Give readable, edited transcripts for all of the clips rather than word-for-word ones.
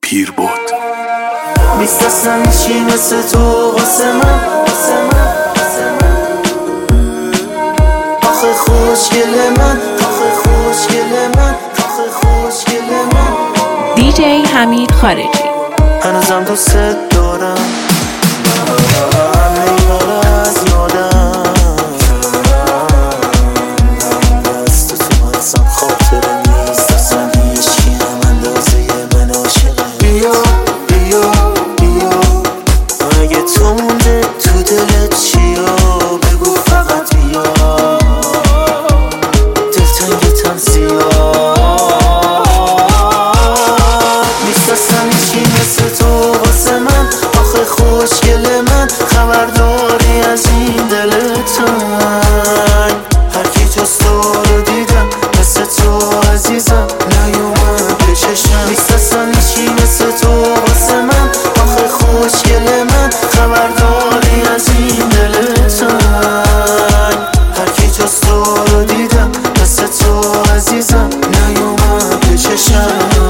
پیر بود. نیست اصلا هیچی مثل تو واسه من. آخه خوشگل من، آخه خوشگل من، آخه خوشگل من. دیجی حمید خارجی. هنوزم دوست دارم، همه اینا رو از یادم. دست تو مغزم خاطره نیست اصلا هیچی هم اندازه من عاشقم. بیا بیا بیا، اگه تو مونده تو دلت چیا بگو فقط بیا. دلتنگتم زیاد نیست اصلا هیچی مثل تو واسه من. آخه خوشگل من، خبرداری از این دل تنگ. هرکی جز تو رو دیدم مثل تو عزیزم نیومد به چشمم. نیست اصلا هیچی مثل تو واسه من. آخه خوشگل من، خبرداری از این دل تنگ. هرکی جز تو رو دیدم مثل تو عزیزم نیومد به چشمم.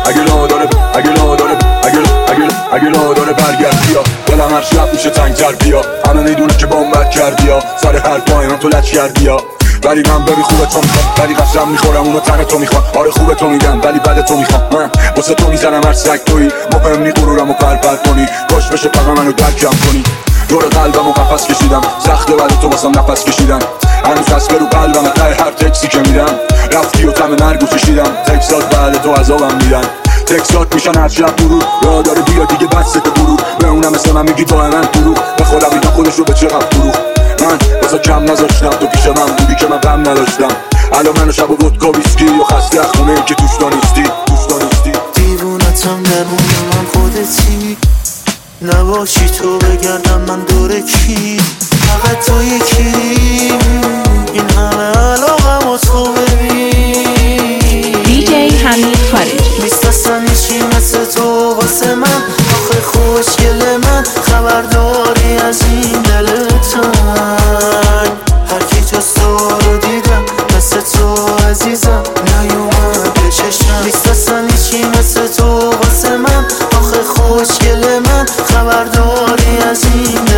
اگه لاداره برگرد بیا، دلم هر شب میشه تنگتر بیا. همه میدونه که بامبت کردی یا سر هر پایان تو لچ کردی یا. ولی من ببی خوبه تو میخوام، ولی قسم میخورم اونو تن تو میخوام. آره خوبه تو میگم ولی بد تو میخوام. من واسه تو میزنم هر سگ تویی، مهم نی غرورمو پرپر کنی. کاش بشه فقط منو درکم کنی. دور قلبمو قفس کشیدم، سخته ولی تو واسم نفس کشیدن. هنوز هست رو قلبم ته هر تکسی که میدم. رفتی و تم مرگو کشیدم، تکسات بعد تو عذابم میدن. تکسات میشن هر شب برود، راه داره بیا دیگه بسته برود. به اونم مثل من میگی تو من دروغ، به خودم اینا خودش رو به چقدر دروغ. من واسه کم نذاشتم تو پیش من بودی که من غم نداشتم. الان منو شب و ودکا ویسکی و خسته خونه که توش نیستی. دیوونتم درمون من خودتی، نباشی تو بگردم من دور کی. فقط تو یکی، این همه علاقم و تو ببین. دیجی حمید خارجی. نیست اصلا هیچی مثل تو واسه من. آخه خوشگل من، خبرداری از این دل تنگ. هرکی جز تو رو دیدم مثل تو عزیزم نیومد به چشمم. نیست اصلا هیچی مثل تو واسه من. آخه خوشگل من، خبرداری از این